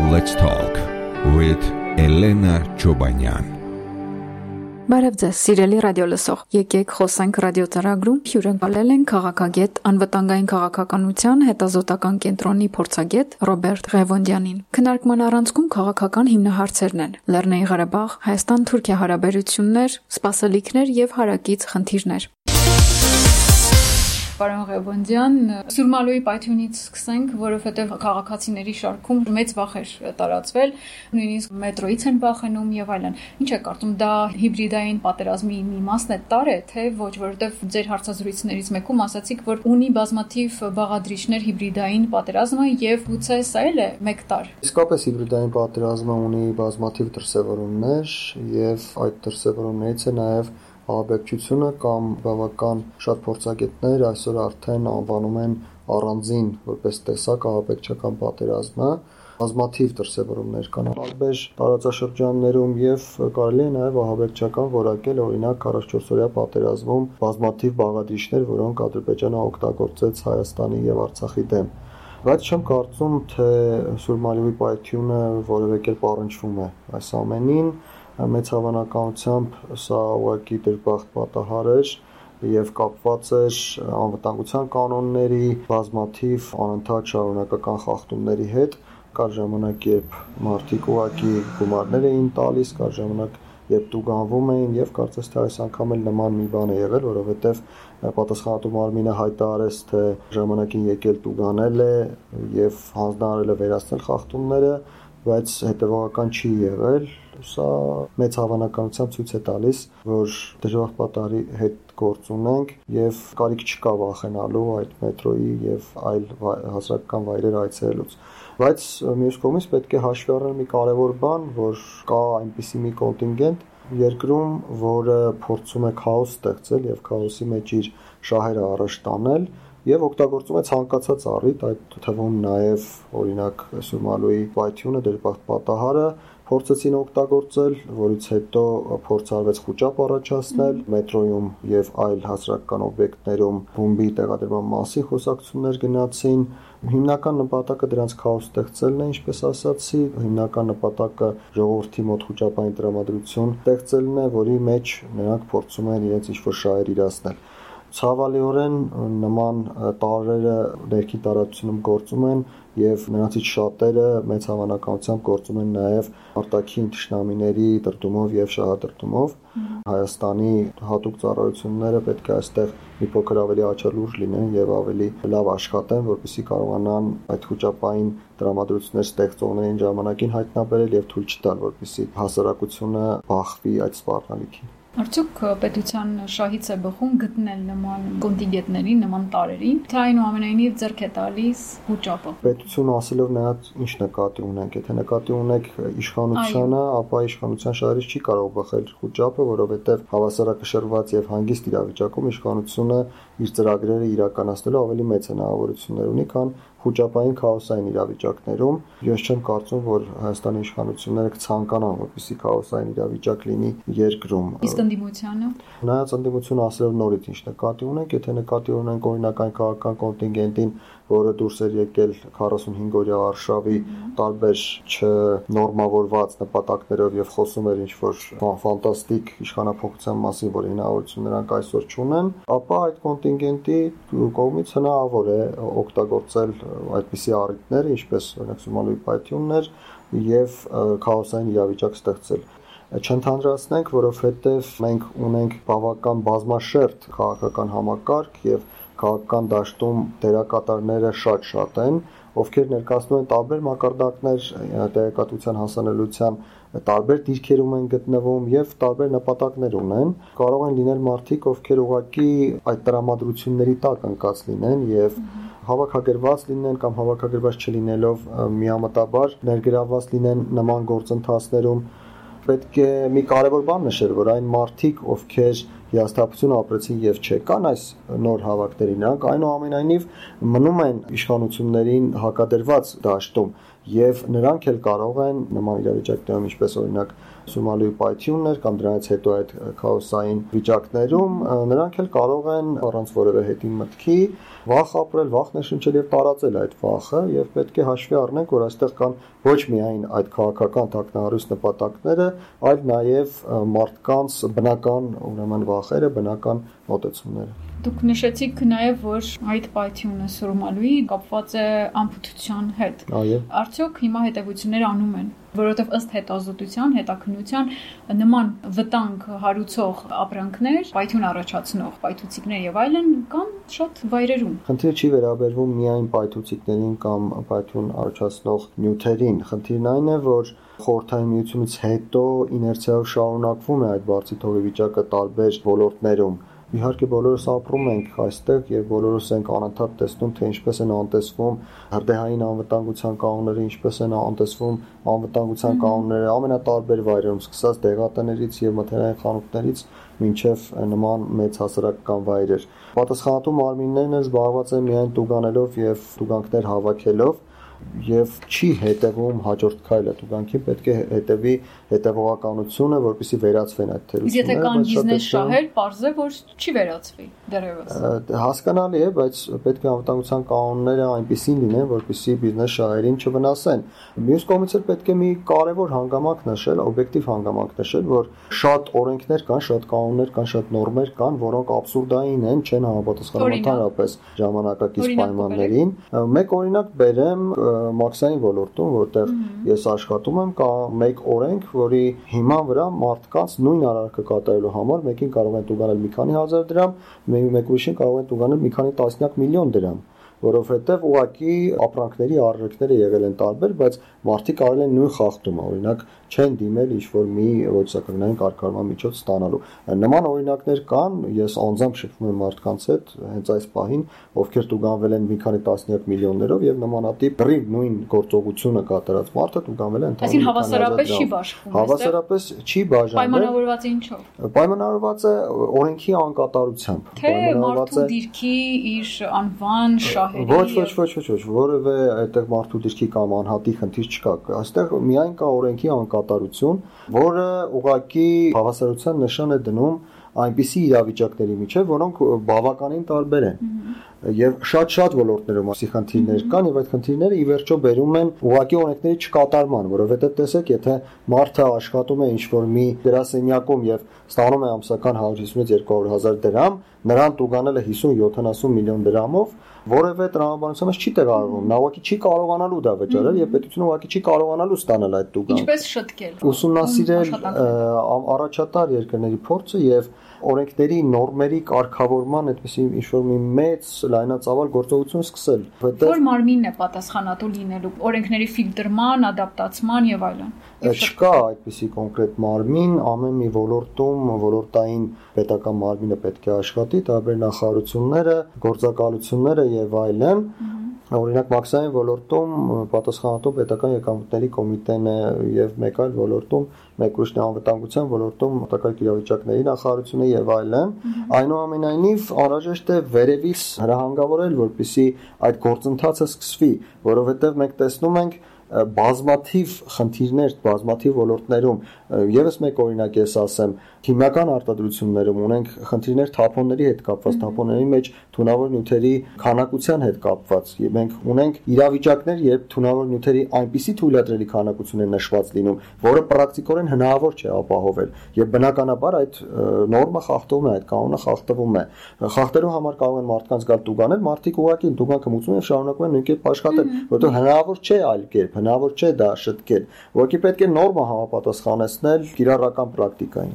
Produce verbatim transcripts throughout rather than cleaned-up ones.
Let's talk with Elena Chobanyan. Բարև ձեզ, սիրելի ռադիո լսող։ Եկեք խոսենք ռադիոծրագրում հյուրընկալել են քաղաքագետ, անվտանգային քաղաքականության հետազոտական կենտրոնի փորձագետ Ռոբերտ Ղևոնդյանին։ Քննարկման առանցքում քաղաքական հիմնահարցերն են՝ Լեռնային Ղարաբաղ, Հայաստան-Թուրքիա հարաբերություններ, սպասելիքներ եւ հարակից խնդիրներ։ Պարոն Ղևոնդյան, Սուրմալուի պայթյունից սկսենք, որովհետև քաղաքացիների շարքում մեծ վախ էր տարածվել, նույնիսկ մետրոից են վախենում եւ այլն։ Ինչ է կարծում, դա հիբրիդային պատերազմի մի մասն է, տար է, թե ոչ, որովհետև ձեր հարցազրույցներից մեկում ասացիք, որ ունի բազմաթիվ բաղադրիչներ հիբրիդային պատերազմը եւ գուցե սա էլ է մեկ տար։ Իսկապես հիբրիդային պատերազմը ունի բազմաթիվ դրսևորումներ եւ այդ դրսևորումներից է նաեւ ահաբեկչությունը կամ բավական շատ փորձագետներ այսօր արդեն անվանում են առանձին որպես տեսակ ահաբեկչական պատերազմը, բազմաթիվ դրսևորումներ կան տարբեր տարածաշրջաններում եւ կարելի է նաեւ ահաբեկչական որակել օրինակ քառասունչորսօրյա պատերազմում բազմաթիվ բաղադրիչներ, որոնք Ադրբեջանը օգտագործեց Հայաստանի եւ Արցախի դեմ։ Բայց չեմ կարծում, թե Սուրմալիի պայթյունը որևէ կերպ առնչվում է այս ամենին։ Մեծ հավանականությամբ սա ուղղակի դրբախտ պատահար էր եւ կապված էր անվտանգության կանոնների բազմաթիվ անընդհատ շարունակական խախտումների հետ։ Կար ժամանակ, երբ մարդիկ ուղղակի գումարներ էին տալիս, կար ժամանակ, երբ տուգանվում էին եւ կարծես թե այս անգամ էլ նման մի բան է եղել, որովհետեւ պատասխանատու մարմինը հայտարարեց, թե ժամանակին եկել տուգանել է եւ հանձնարարել է վերացնել խախտումները, բայց հետևողական չի եղել։ Սա մեծ հավանականությամբ ցույց է տալիս, որ դժվար պատահարի հետ գործ ունենք եւ կարիք չկա վախենալու այդ մետրոյի եւ այլ հասարակական վայրեր այցելելուց։ Բայց մյուս կողմից պետք է հաշվի առնել մի կարևոր բան, որ կա այնպիսի մի կոնտինգենտ երկրում, որը փորձում է քաոս ստեղծել եւ քաոսի մեջ իր շահերը առաջ տանել եւ օգտագործում է ցանկացած առիթ, այդ թվում նաեւ օրինակ Սուրմալուի պայթյունը, դրբախտ պատահարը փորձեցին օգտագործել, որից հետո փորձ արվեց խուճապ առաջացնել մետրոյում եւ այլ հասարակական օբյեկտներում բոմբի տեղադրման մասին խոսակցություններ գնացին։ Հիմնական նպատակը դրանց քաոս ստեղծելն է, ինչպես ասացի, հիմնական նպատակը ժողովրդի մոտ խուճապային տրամադրություն ստեղծելն է, որի մեջ նրանք փորձում են իրենց ինչ-որ շահեր իրացնել։ Ցավալիորեն նման տարրերը ներքին տարածությունում գործում են եւ նրանցից շատերը մեծ հավանականությամբ գործում են նաեւ արտաքին թշնամիների դրդումով եւ շահադրդումով։ Հայաստանի հատուկ ծառայությունները պետք է այստեղ մի փոքր ավելի աչալուրջ լինեն եւ ավելի լավ աշխատեն, որպեսզի կարողանան այդ խոճապային տրամադրություններ ստեղծողներին ժամանակին հայտնաբերել եւ թույլ չտալ, որպեսզի հասարակությունը բախվի այդ սպառնալիքին։ Արդյոք պետության շահից է բխում գտնել նման կոնտինգենտների, նման տարրերին, թե այնուամենայնիվ ձեռք է տալիս խոճապը։ Պետություն ասելով նրանց ինչ նկատի ունենք, եթե նկատի ունենք իշխանությանը, ապա իշխանության շահերից չի կարող բխել խոճապը, որովհետև հավասարակշռված եւ հանգիստ իրավիճակում իշխանությունը իր ծրագրերը իրականացնելու ավելի մեծ հնարավորություններ ունի, քան խոճապային քաոսային իրավիճակներում։ Ես չեմ կարծում, որ Հայաստանի իշխանությունները կցանկանան, որպեսզի քաոսային իրավիճակ լինի երկրում։ Իսկ ընդդիմությանը։ Նայած ընդդիմությունը ասելով նորից ինչ նկատի ունենք, եթե նկատի ունենք օրինակ այն քաղաքական կոնտինգենտին, որը դուրս էր եկել քառասունհինգ-օրյա արշավի տարբեր չնորմավորված նպատակներով եւ խոսում էր ինչ-որ ֆանտաստիկ իշխանափոխության մասին, որի հնարավորություն նրանք այսօր չունեն, ապա այդ կոնտինգենտի կողմից հնարավոր է օգտագործել այդպիսի առիթներ, ինչպես օրինակ Սուրմալուի պայթյուններ եւ քաոսային իրավիճակ ստեղծել։ Չընդհանրացնենք, որովհետեւ մենք ունենք բավական բազմաշերտ քաղաքական համակարգ եւ քաղաքական դաշտում դերակատարները շատ-շատ են, ովքեր ներկայացնում են տարբեր մակարդակներ տեղեկատվության հասանելիության, տարբեր դիրքերում են գտնվում եւ տարբեր նպատակներ ունեն։ Կարող են լինել մարդիկ, ովքեր ուղղակի այդ տրամադրությունների տակ ընկած լինեն եւ հավաքագրված լինեն կամ հավաքագրված չլինելով միամտաբար ներգրավված լինեն նման գործընթացներում։ Պետք է մի կարևոր բան նշել, որ այն մարդիկ, ովքեր հիասթափություն ապրեցին եւ չեկան այս նոր հավաքների, նրանք այնուամենայնիվ մնում են իշխանություններին հակադրված դաշտում եւ նրանք էլ կարող են նման իրավիճակներում, ինչպես օրինակ Սոմալիի պայթյուններ կամ դրանից հետո այդ քաոսային վիճակներում, նրանք էլ կարող են առանց որևէ հետին մտքի վախ ապրել, վախ ներշնչել եւ տարածել այդ վախը եւ պետք է հաշվի առնենք, որ այստեղ կան ոչ միայն այդ քաղաքական թակնարարույց նպատակները, այլ նաեւ մարդկանց բնական, ուրեմն վախերը, բնական մոտեցումները։ Դուք նշեցիք նաև, որ այդ պայթյունը Սուրմալուի կապված է անփութության հետ։ Այո։ Արդյոք հիմա հետևություններ անում են, որովհետև ըստ հետազոտության, հետաքննության նման վտանգ հարուցող ապրանքներ, պայթյուն առաջացնող պայթուցիկներ եւ այլն կան շատ վայրերում։ Խնդիրը չի վերաբերվում միայն պայթուցիկներին կամ պայթյուն առաջացնող նյութերին։ Խնդիրն այն է, որ Խորհրդային Միությունից հետո իներցիայով շարունակվում է այդ բարձի թողի վիճակը տարբեր ոլորտներում։ Իհարկե բոլորս ապրում ենք այստեղ եւ բոլորս ենք անընդհատ տեսնում, թե ինչպես են անտեսվում հրդեհային անվտանգության կանոնները, ինչպես են անտեսվում անվտանգության կանոնները ամենատարբեր վայրերում, սկսած դեղատներից եւ մթերային խանութներից մինչեւ նման մեծ հասարակական վայրեր։ Պատասխանատու մարմիններն են զբաղված են միայն տուգանելով եւ տուգանքներ հավաքելով եւ չի հետևում հաջորդ քայլը տուգանքին պետք է հետևի հետևողականությունը, որպեսզի վերացվեն այդ թերությունները։ Եթե կան բիզնես շահեր, պարզ է, որ չի վերացվի դեռևս։ Հասկանալի է, բայց պետք է անվտանգության կանոնները այնպիսին լինեն, որպեսզի բիզնես շահերին չվնասեն։ Մյուս կողմից էլ պետք է մի կարևոր հանգամանք նշել, օբյեկտիվ հանգամանք նշել, որ շատ օրենքներ կան, շատ կանոններ կան, շատ նորմեր կան, որոնք աբսուրդային են, չեն համապատասխանում ընդհանրապես ժամանակակից պայմաններին։ Մեկ օրինակ բերեմ մաքսային ոլորտում, որտեղ ես աշխատում եմ, կա մեկ օրենք, որի հիման վրա մարդկանց նույն արարքը կատարելու համար մեկին կարող են տուգանել մի քանի հազար դրամ, մեկ ուրիշին կարող են տուգանել մի քանի տասնյակ միլիոն դրամ, որովհետև ուղղակի ապրանքների առարկաները եղել են տարբեր, բայց մարդիկ արել են նույն խախտումը, օրինակ չեն դիմել ինչ-որ մի ոչսակագնային կարգավորման միջոց ստանալու։ Նման օրինակներ կան, ես անձամբ շփվում եմ մարդկանց հետ հենց այս պահին, ովքեր տուգանվել են մի քանի տասնյակ միլիոններով եւ նմանատիպ ռիվ նույն գործողությունը կատարած մարդը տուգանվել է ընդհանուր։ Այսինքն հավասարապես չի բաշխվում։ Հավասարապես չի բաժանվել։ Պայմանավորված է ինչով։ Պայմանավորված է օրենքի անկատարությամբ։ Թե մարդու դիրքի իր անվան շահերի։ Ոչ, ոչ, ոչ, ոչ, ոչ, որևէ այդտեղ մարդու դիրքի կամ անհատի խնդիր չկա։ Այստեղ միայն կա օրենքի անկատարություն, որը ուղղակի հավասարության նշան է դնում այնպիսի իրավիճակների միջև, որոնք բավականին տարբեր են։ Եվ շատ-շատ ոլորտներում ասի խնդիրներ կան եւ այդ խնդիրները ի վերջո բերում են ուղղակի օրենքների չկատարման, որովհետեւ տեսեք, եթե մարդը աշխատում է ինչ-որ մի գրասենյակում եւ ստանում է ամսական հարյուր հիսունից երկու հարյուր հազար դրամ, նրան տուգանել է հիսուն յոթանասուն միլիոն դրամով, որևէ տրամաբանության մեջ չի տեղավորվում, նա ուղղակի չի կարողանալու դա վճարել եւ պետությունը ուղղակի չի կարողանալու ստանալ այդ տուգանքը։ Ինչպես շտկել։ Ուսումնասիրել առաջատար երկրների փորձը եւ օրենքների նորմերի կարգավորման այդպեսի ինչ-որ մի մեծ լայնածավալ գործողություն սկսել։ Որ մարմինն է պատասխանատու լինելու օրենքների ֆիլտրման, ադապտացման եւ այլն։ Չկա այդպիսի կոնկրետ մարմին, ամեն մի ոլորտում ոլորտային պետական մարմինը պետք է աշխատի, տարբեր նախարարությունները, գործակալությունները եւ այլն։ Օրինակ մաքսային ոլորտում պատասխանատու պետական եկամուտների կոմիտեն է եւ մեկ այլ ոլորտում մեկ ուրիշն անվտանգության ոլորտում մտակարարք իրավիճակների նախարարությունը եւ այլն։ Այնուամենայնիվ անհրաժեշտ է վերևից հրահանգավորել, որպեսզի այդ գործընթացը սկսվի, որովհետեւ մենք տեսնում ենք բազմաթիվ խնդիրներ, բազմաթիվ ոլորտներում, եւս մեկ օրինակ ես ասեմ, քիմիական արտադրություններում ունենք խնդիրներ թափոնների հետ կապված, թափոնների մեջ թունավոր նյութերի քանակության հետ կապված։ Մենք ունենք իրավիճակներ, երբ թունավոր նյութերի այնպիսի թույլատրելի քանակություն է նշված լինում, որը պրակտիկորեն հնարավոր չէ ապահովել, եւ բնականաբար այդ նորմը խախտվում է, այդ կանոնը խախտվում է։ Խախտելու համար կարող են մարդկանց գալ տուգանել, մարդիկ ուղղակի տուգանքը մուծում եւ շարունակում են նույն կերպ աշխատել, որովհետեւ հնարավոր չէ այլ կերպ, հնարավոր չէ դա շտկել։ Ուղղակի պետք է նորմը համապատասխանեցնել կիրառական պրակտիկային։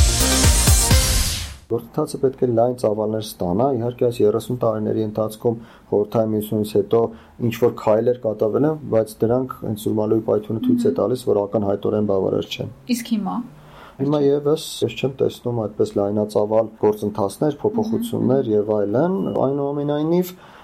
Գործընթացը պետք է լայն ծավալներ ստանա, իհարկե այս երեսուն տարիների ընթացքում Խորհրդային Միությունից հետո ինչ որ քայլեր կատարվել են, բայց դրանք հենց Սուրմալուի պայթյունը ցույց է տալիս, որ ակնհայտորեն բավարար չեն։ Իսկ հիմա Հիմա եւս ես չեմ տեսնում այդպես լայնածավալ գործընթացներ, փոփոխություններ եւ այլն, այնուամենայնիվ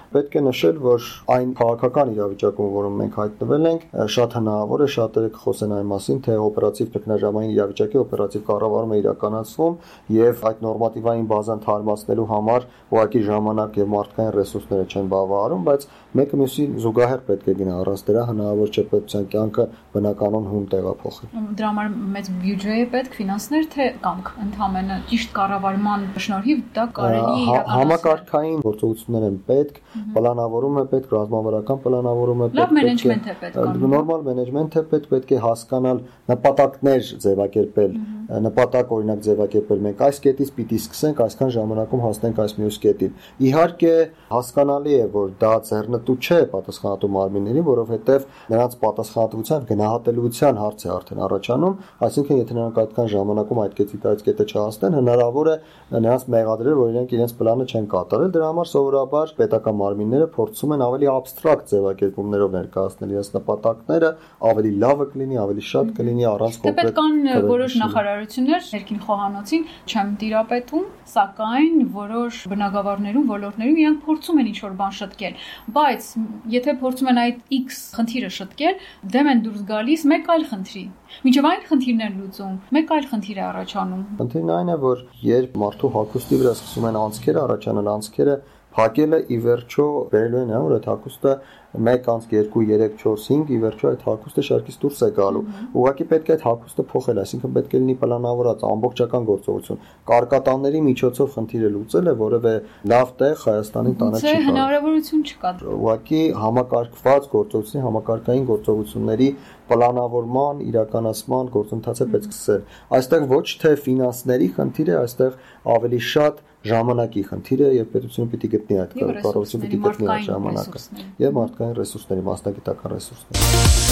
Պետք է նշել, որ այն քաղաքական իրավիճակում, որում մենք հայտնվել ենք, շատ հնարավոր է շատերը կխոսեն այն մասին, թե օպերատիվ տեխնաժամային իրավիճակի օպերատիվ կառավարում է իրականացվում եւ այդ նորմատիվային բազան թարմացնելու համար ուղղակի ժամանակ եւ մարդկային ռեսուրսները չեն բավարարում, բայց մեկը մյուսի զուգահեռ պետք է գնա, առանց դրա հնարավոր չէ պետության կյանքը բնականon հում տեղափոխել։ Դրա համար մեծ բյուջե է պետք, ֆինանսներ, թե կամք ընդհանրապես ճիշտ կառավարման շնորհիվ դա կարելի է իրականացնել։ Համակարգային գործողություններ են պետք, պլանավորում է պետք, ռազմավարական պլանավորում է պետք։ Լավ մենեջմենտ է պետք։ Նորմալ մենեջմենտ է պետք, պետք է հասկանալ նպատակներ ձևակերպել, նպատակ օրինակ ձևակերպել։ Մենք այս կետից պիտի սկսենք, այսքան ժամանակում հասնենք այս մյուս կետին։ Իհարկե հասկանալի է, որ դա ձեռնտու չէ պատասխանատու մարմիններին, որովհետև նրանց պատասխանատվության գնահատելիության հարց է արդեն առաջանում, այսինքն եթե նրանք այդքան ժամանակում այդ կետից այդ կետը չհասնեն, հնարավոր է նրանց մեղադրել, որ իրենք իրենց պլանը չեն կատարել։ Դրա համար սովորաբար պետական մարմինները փորձում են ավելի абստրակտ ձևակերպումներով ներկայացնել իրենց նպատակները, ավելի լավը կլինի, ավելի շատ կլինի առանց կոնկրետ։ Պետք կան որոշ նախարարություններ ներքին խոհանոցին չեմ տիրապետում, սակայն որոշ բնագավառներում, ոլորտներում իրանք փորձում են ինչ-որ բան շտկել, բայց եթե փորձում են այդ X խնդիրը շտկել, դեմ են դուրս գալիս մեկ այլ խնդրի։ Մինչև այն խնդիրն են լուծում, մեկ այլ խնդիր է առաջանում։ Խնդիրն այն է, որ երբ մարդու հագուստի վրա սկսում են անցքերը առաջանալ, անցքերը փակելը ի վերջո վերելու են, որ այդ հագուստը մեկ անց երկու երեք չորս հինգ ի վերջո այդ հագուստը շարքից դուրս է գալու։ Ուղղակի պետք է այդ հագուստը փոխել, այսինքն պետք է լինի պլանավորած ամբողջական գործողություն։ Կարկատանների միջոցով խնդիրը լուծելը որևէ լավ տեղ Հայաստանին տանել չի կարող։ Հնարավորություն չկա։ Ուղղակի համակարգված գործողությունների, համակարգային գործողությունների պլանավորման, իրականացման գործընթացը պետք է սկսել։ Այստեղ ոչ թե ֆինանսների խնդիր է, այստեղ ավելի շատ ժամանակի խնդիր է եւ պետությունը պիտի գտնի այդ կառավարությունը պիտի գտնի այդ ժամանակը եւ մարդկային ռեսուրսների, մասնագիտական ռեսուրսների։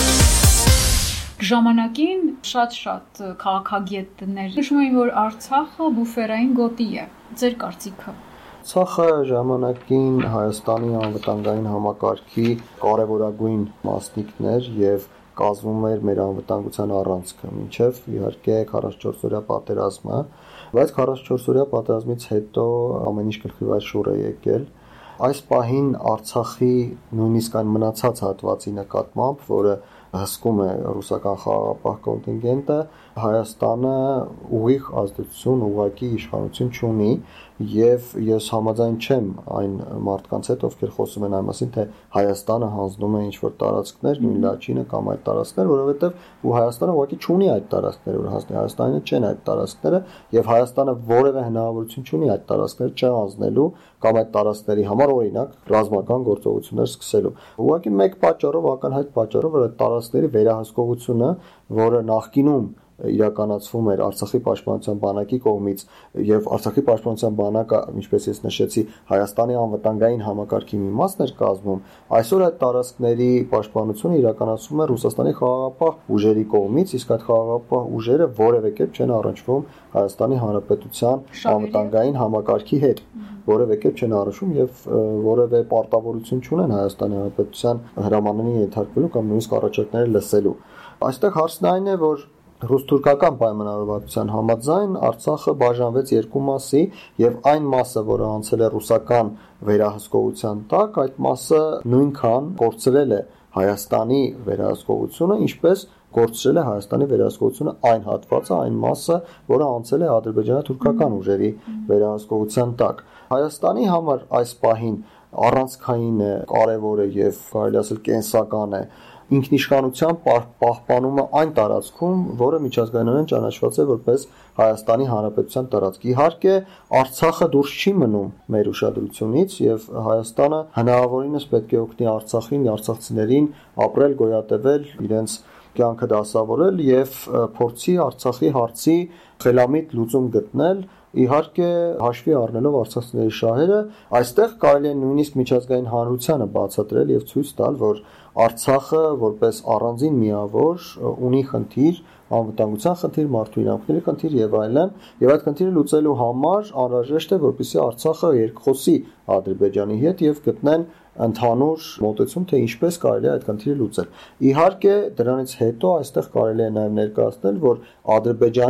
Ժամանակին շատ-շատ քաղաքագետներ նշում են, որ Արցախը բուֆերային գոտի է։ Ձեր կարծիքը։ Արցախը ժամանակին Հայաստանի անվտանգային համակարգի կարևորագույն մասնիկն էր եւ կազմում էր մեր անվտանգության առանցքը, մինչև իհարկե քառասունչորս օրյա պատերազմը, բայց քառասունչորս օրյա պատերազմից հետո ամեն ինչ գլխիվայր շուռ է եկել։ Այս պահին Արցախի նույնիսկ այն մնացած հատվածի նկատմամբ, որը հսկում է ռուսական խաղաղապահ կոնտինգենտը, Հայաստանը ուղիղ ազդեցություն, ուղղակի իշխանություն չունի եւ ես համաձայն չեմ այն մարդկանց հետ, ովքեր խոսում են այն մասին, թե Հայաստանը հանձնում է ինչ-որ տարածքներ, նույն Լաչինը կամ այդ տարածքներ, որովհետեւ ու Հայաստանը ուղղակի չունի այդ տարածքները, որ հասնի Հայաստանին չեն այդ տարածքները եւ Հայաստանը որևէ հնարավորություն չունի այդ տարածքները չհանձնելու կամ այդ տարածքների համար օրինակ ռազմական գործողություններ սկսելու։ Ուղղակի մեկ պատճառով, ակնհայտ պատճառով, որ այդ տարածքների վերահսկողությունը, որը նախկինում իրականացվում էր Արցախի պաշտպանության բանակի կողմից եւ Արցախի պաշտպանության բանակը, ինչպես ես նշեցի, Հայաստանի անվտանգային համակարգի մի մասն էր կազմում, այսօր այդ տարածքների պաշտպանությունը իրականացվում է Ռուսաստանի խաղաղապահ ուժերի կողմից, իսկ այդ խաղաղապահ ուժերը որևէ կերպ չեն առնչվում Հայաստանի Հանրապետության անվտանգային համակարգի հետ, որևէ կերպ չեն առնչվում եւ որևէ պարտավորություն չունեն Հայաստանի Հանրապետության հրամաններին ենթարկվելու կամ նույնիսկ առաջարկները լսելու։ Այստեղ հարցն այն է, որ ռուս-թուրքական պայմանավորվածության համաձայն Արցախը բաժանվեց երկու մասի եւ այն մասը, որը անցել է ռուսական վերահսկողության տակ, այդ մասը նույնքան կորցրել է Հայաստանի վերահսկողությունը, ինչպես կորցրել է Հայաստանի վերահսկողությունը այն հատվածը, այն մասը, որը անցել է ադրբեջանա-թուրքական ուժերի վերահսկողության տակ։ Հայաստանի համար այս պահին առանցքային է, կարևոր է եւ կարելի ասել կենսական է ինքնիշխանության պահպանումը այն տարածքում, որը միջազգայինորեն ճանաչված է որպես Հայաստանի Հանրապետության տարածք։ Իհարկե, Արցախը դուրս չի մնում մեր ուշադրությունից եւ Հայաստանը հնարավորինս պետք է օգնի Արցախին, արցախցիներին ապրել, գոյատևել, իրենց կյանքը դասավորել եւ փորձի Արցախի հարցի խելամիտ լուծում գտնել։ Իհարկե, հաշվի առնելով արցախցիների շահերը, այստեղ կարելի է նույնիսկ միջազգային հանրությանը բացատրել եւ ցույց տալ, որ Արցախը որպես առանձին միավոր ունի խնդիր, անվտանգության խնդիր, մարդու իրավունքների խնդիր եւ այլն, եւ այդ խնդիրը լուծելու համար անհրաժեշտ է, որպեսզի Արցախը երկխոսի Ադրբեջանի հետ եւ գտնեն ընդհանուր մոտեցում, թե ինչպես կարելի է այդ խնդիրը լուծել։ Իհարկե, դրանից հետո այստեղ կարելի է նաեւ ներկայացնել, որ Ադրբեջանի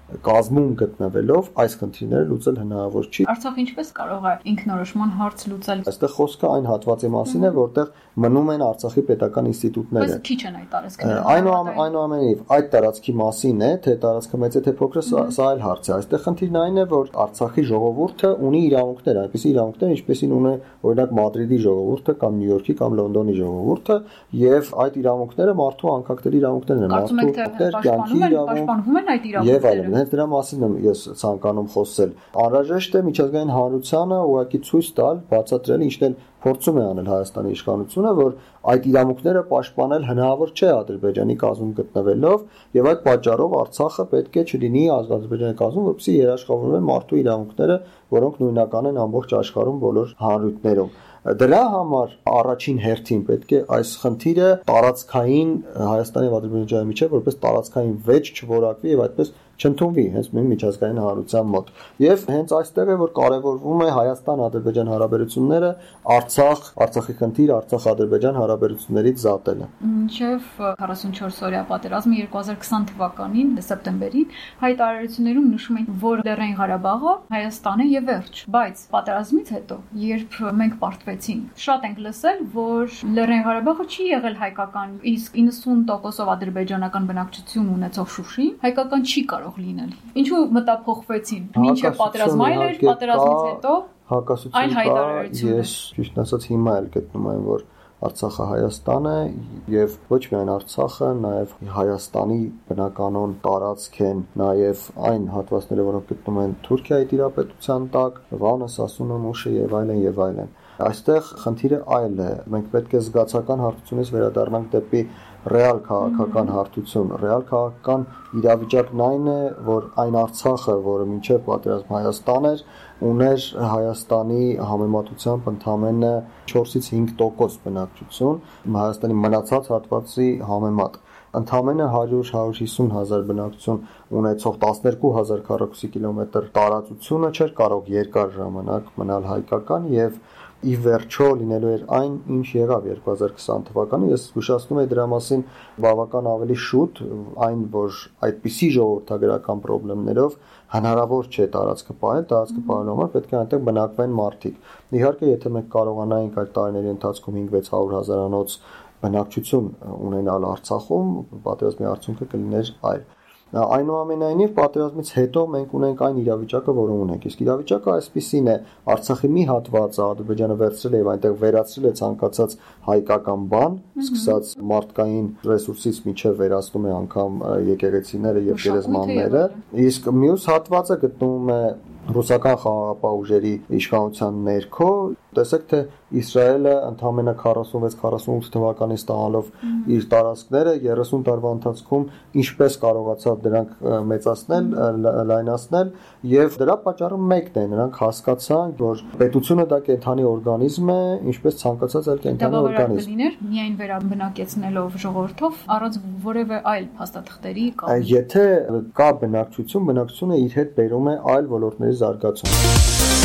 կազմում գտնվելով այս խնդիրները լուծել հնարավոր չի։ Արցախը ինչպես կարող է ինքնորոշման հարց լուծել։ Այստեղ խոսքը այն հատվածի մասին է, որտեղ մնում են Արցախի պետական ինստիտուտները։ Բայց քիչ են այդ տարածքները։ Այնուամենայնիվ այդ տարածքի մասին է, թե տարածքը մեծ է, թե փոքր է, սա այլ հարց է։ Այստեղ խնդիրն այն է, որ Արցախի ժողովուրդը ունի իրավունքներ, այնպիսի իրավունքներ, ինչպեսին ունի օրինակ Մադրիդի ժողովուրդը կամ Նյու Յորքի կամ Լոնդոնի ժողովուրդը, եւ այդ իրավունքները մարդու անկախների իրավունքներն են, մարդու կյանքի պաշտպանվում են այդ իրավունքները։ Եվ այլն, հենց դրա մասին եմ ես ցանկանում խոսել։ Անհրաժեշտ է միջազգային հանրությանը ուղղակի ցույց տալ, բացատրել, ինչն էլ փորձում է անել Հայաստանի իշխանությունը, որ այդ իրավունքները պաշտպանել հնարավոր չէ Ադրբեջանի կազմում գտնվելով, եւ այդ պատճառով Արցախը պետք է չլինի Ադրբեջանի կազմում, որպեսզի երաշխավորվեն մարդու իրավունքները, որոնք նույնական են ամբողջ աշխարհում բոլոր հանրություններում։ Դրա համար առաջին հերթին պետք է այս խնդիրը տարածքային Հայաստանի եւ Ադրբեջանի միջեւ որպես տարածքային վեճ չորակվի եւ այդպես չընդունվի հենց նույն միջազգային հանրության մոտ։ Եվ հենց այստեղ է որ կարևորվում է Հայաստան-Ադրբեջան հարաբերությունները, Արցախ, Արցախի խնդիր, Արցախ-Ադրբեջան հարաբերություններից զատելը։ Մինչև քառասունչորս օրյա պատերազմը երկու հազար քսան թվականին սեպտեմբերին հայտարարություններում նշում են, որ Լեռնային Ղարաբաղը Հայաստան է եւ վերջ։ Բայց պատերազմից հետո, երբ մենք պարտվեցինք, շատ ենք լսել, որ Լեռնային Ղարաբաղը չի եղել հայկական, իսկ իննսուն տոկոսով ադրբեջանական բնակչություն ունեցող Շուշին հայկական չի կարող լինել։ Ինչու մտափոխվեցին։ Մինչև պատերազմը այլ էր, պատերազմից հետո հակասություն կա, ես ճիշտ ասած հիմա էլ գտնում եմ, որ Արցախը Հայաստան է եւ ոչ միայն Արցախը, նաեւ Հայաստանի բնականոն տարածք են, նաեւ այն հատվածները, որոնք գտնվում են Թուրքիայի տիրապետության տակ, Վանը, Սասունը, Մուշը եւ այլն եւ այլն։ Այստեղ խնդիրը այլ է։ Մենք պետք է զգացական հարթությունից վերադառնանք դեպի ռեալ քաղաքական հարթություն։ Ռեալ քաղաքական իրավիճակն այն է, որ այն Արցախը, որը մինչև պատերազմ Հայաստան էր, ուներ Հայաստանի համեմատությամբ ընդամենը չորսից հինգ տոկոս բնակչություն, Հայաստանի մնացած հատվածի համեմատ։ Ընդամենը հարյուր հարյուր հիսուն հազար բնակչություն ունեցող տասներկու հազար քառակուսի կիլոմետր տարածությունը չէր կարող երկար ժամանակ մնալ հայկական եւ ի վերջո լինելու էր այն, ինչ եղավ երկու հազար քսան թվականին։ Ես հուշացնում եմ դրա մասին բավական ավելի շուտ, այն որ այդպիսի ժողովրդագրական խնդիրներով հնարավոր չէ տարածքը պահել, տարածքը պահելու համար պետք է այնտեղ բնակվեն մարդիկ։ Իհարկե, եթե մենք կարողանայինք այդ տարիների ընթացքում հինգ-վեց հարյուր հազարանոց բնակչություն ունենալ Արցախում, պատերազմի արդյունքը կլիներ այլ։ Այնուամենայնիվ պատերազմից հետո մենք ունենք այն իրավիճակը, որը ունենք։ Իսկ իրավիճակը այսպիսին է, Արցախի մի հատվածը Ադրբեջանը վերցրել է եւ այնտեղ վերացրել է ցանկացած հայկական բան, սկսած մարդկային ռեսուրսից մինչեւ վերացնում է անգամ եկեղեցիները եւ գերեզմանները, իսկ մյուս հատվածը գտնվում է ռուսական խաղաղապահ ուժերի իշխանության ներքո։ Տեսեք, թե Իսրայելը ընդամենը քառասունվեց քառասունութ թվականին ստանալով իր տարածքները երեսուն տարվա ընթացքում ինչպես կարողացավ դրանք մեծացնել, լայնացնել եւ դրա պատճառը մեկն է, նրանք հասկացան, որ պետությունը դա կենթանի օրգանիզմ է, ինչպես ցանկացած այլ կենթանի օրգանիզմ։ Լիներ միայն վերաբնակեցնելով ժողովրդով առանց որևէ այլ փաստաթղթերի կամ եթե կա բնակչություն, բնակչությունը իր հետ բերում է այլ ոլորտների զարգացում։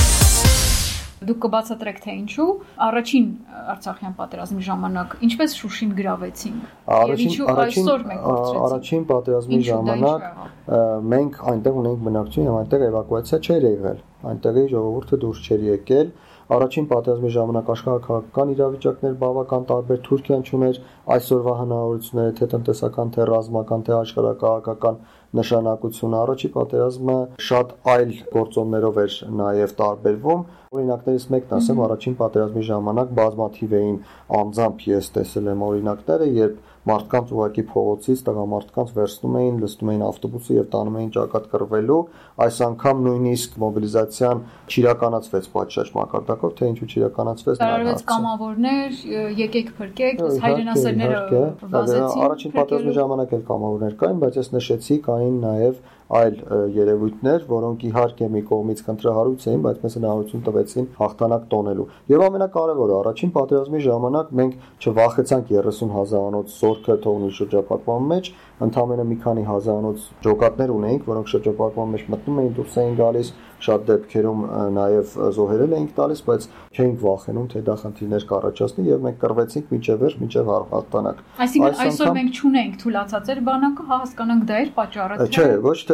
Դուք կբացատրեք թե ինչու առաջին Արցախյան պատերազմի ժամանակ ինչպես Շուշին գրավեցին եւ ինչու այսօր մենք կորցրեցինք։ Առաջին պատերազմի ժամանակ մենք այնտեղ ունենք բնակչություն եւ այնտեղ էվակուացիա չէր եղել, այնտեղի ժողովուրդը դուրս չէր եկել։ Առաջին պատերազմի ժամանակ աշխարհակաղակական իրավիճակներ բավական տարբեր, Թուրքիան չուներ այսօրվա հնարավորությունները թե տնտեսական, թե ռազմական, թե աշխարհակաղակական նշանակություն։ Առաջի պատերազմը շատ այլ գործոններով էր նաև տարբերվում։ Օրինակներից մեկն ասեմ, առաջին պատերազմի ժամանակ բազմաթիվ էին անձամբ ես տեսել եմ օրինակները, երբ մարդկանց ուղակի փողոցից տղամարդկանց վերցնում էին, լցնում էին ավտոբուսը եւ տանում էին ճակատ կռվելու։ Այս անգամ նույնիսկ մոբիլիզացիան չիրականացվեց պատշաճ մակարդակով, թե ինչու չիրականացվեց դա հարցը։ Կամավորներ, եկեք փրկեք, հայրենասերները վազեցին։ Առաջին պատերազմի ժամանակ էլ կամավորներ կային, բայց ես նշեցի կային նաեւ այլ երևույթներ, որոնք իհարկե մի կողմից քննարարույց էին, բայց մեզ հնարավորություն տվեցին հաղթանակ տոնելու։ Եվ ամենակարևորը, առաջին պատերազմի ժամանակ մենք չվախեցանք երեսուն հազարանոց զորքը թողնել շրջապատման մեջ, ընդամենը մի քանի հազարանոց ջոկատներ ունեինք, որոնք շրջապատման մեջ մտնում էին, դուրս էին գալիս, շատ դեպքերում նաև զոհերել էինք տալիս, բայց չէինք վախենում, թե դա խնդիրներ կառաջացնի եւ մենք կռվեցինք մինչեւ վերջ, մինչեւ հաղթանակ։ Այսինքն այսօր մենք չունենք թույլատրածեր բանակը, հասկանանք դա էր պատճառը։ Չէ, ոչ թե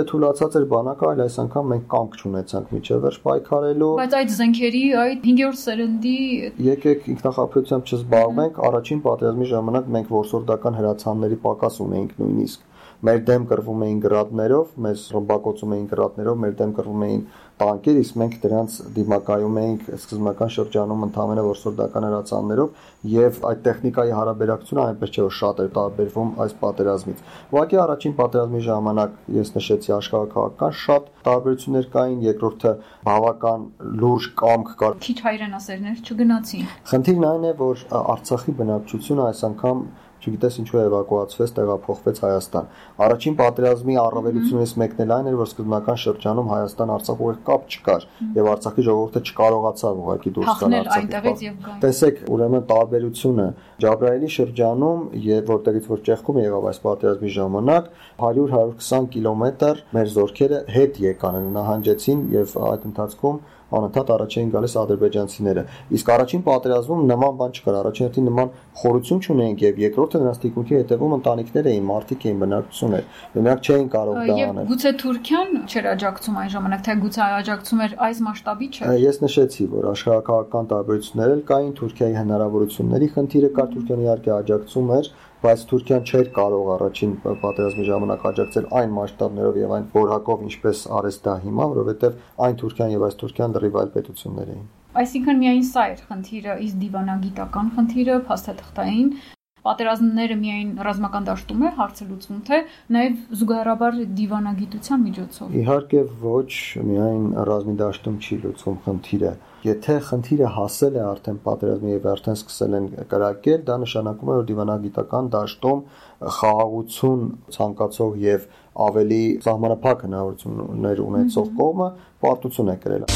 թույլատրված էր բանակը, այլ այս անգամ մենք կամք չունեցանք միջևերջ պայքարելու։ Բայց այդ զենքերի, այդ հինգերորդ սերնդի եկեք ինքնախապեյությամբ չզբաղվենք, առաջին պատերազմի ժամանակ մենք որսորդական հրացանների պակաս ունեինք նույնիսկ։ Մեր դեմ կռվում էին գրադներով, մեզ ռմբակոծում էին գրադներով, մեր դեմ կռվում էին տանկեր, իսկ մենք դրանց դիմակայում էինք սկզբնական շրջանում ընդհանրապես որսորդական հրացաններով եւ այդ տեխնիկայի հարաբերակցությունը այնպես չէ որ շատ էր տարբերվում այս պատերազմից։ Ուղղակի առաջին պատերազմի ժամանակ ես նշեցի աշխարհակաղակական շատ տարբերություններ կային, երկրորդը բավական լուրջ կամք կար։ Քիչ հայրենասերներ չգնացին։ Խնդիրն այն է, որ Արցախի բնակչությունը այս անգամ չգիտես ինչու էվակուացվեց, տեղափոխվեց Հայաստան։ Առաջին պատերազմի առավելությունից մեկն էլ այն էր, որ սկզբնական շրջանում Հայաստան-Արցախ ուղիղ կապ չկար եւ Արցախի ժողովուրդը չկարողացավ ուղղակի դուրս գալ Արցախից։ Տեսեք, ուրեմն տարբերությունը Ջաբրայելի շրջանում, եւ որտեղից որ ճեղքում եղավ այս պատերազմի ժամանակ, հարյուր հարյուր քսան կիլոմետր մեր զորքերը հետ եկան, նահանջեցին եւ այդ ընթացքում անընդհատ առաջ էին գալիս ադրբեջանցիները։ Իսկ առաջին պատերազմում նման բան չկար, առաջին հերթին նման խորություն չունեինք եւ երկրորդը նրանց թիկունքի հետևում ընտանիքներ էին, մարդիկ էին, բնակչություն էր։ Նրանք չէին կարող դա անել։ Եվ գուցե Թուրքիան չէր աջակցում այն ժամանակ, թե գուցե աջակցում էր այս մասշտաբի չէ։ Ես նշեցի, որ աշխարհակաղակական տարբերություններ էլ կային, Թուրքիայի հնարավորությունների խնդիրը կար, Թուրքիան իհարկե աջակցում էր, բայց Թուրքիան չէր կարող առաջին պատերազմի ժամանակ աջակցել այն մասշտաբներով եւ այն որակով, ինչպես արեց դա հիմա, որովհետեւ այն Թուրքիան եւ այս Թուրքիան դեռ այլ պետություններ էին։ Այսինքն միայն սա էր խնդիրը, իսկ դիվանագիտական խնդիրը, փաստաթղթային պատերազմները միայն ռազմական դաշտում է հարցը լուծվում, թե նաև զուգահեռաբար դիվանագիտության միջոցով։ Իհարկե ոչ միայն ռազմի դաշտում չի լուծվում խնդիրը։ Եթե խնդիրը հասել է արդեն պատերազմի եւ արդեն սկսել են կրակել, դա նշանակում է, որ դիվանագիտական դաշտում խաղաղություն ցանկացող եւ ավելի սահմանափակ հնարավորություններ ունեցող կողմը պարտություն է կրել։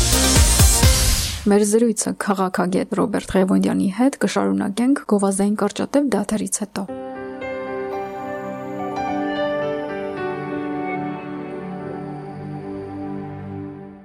Մեր զրույցը քաղաքագետ Ռոբերտ Ղևոնդյանի հետ կշարունակենք գովազդային կարճատև դադարից հետո։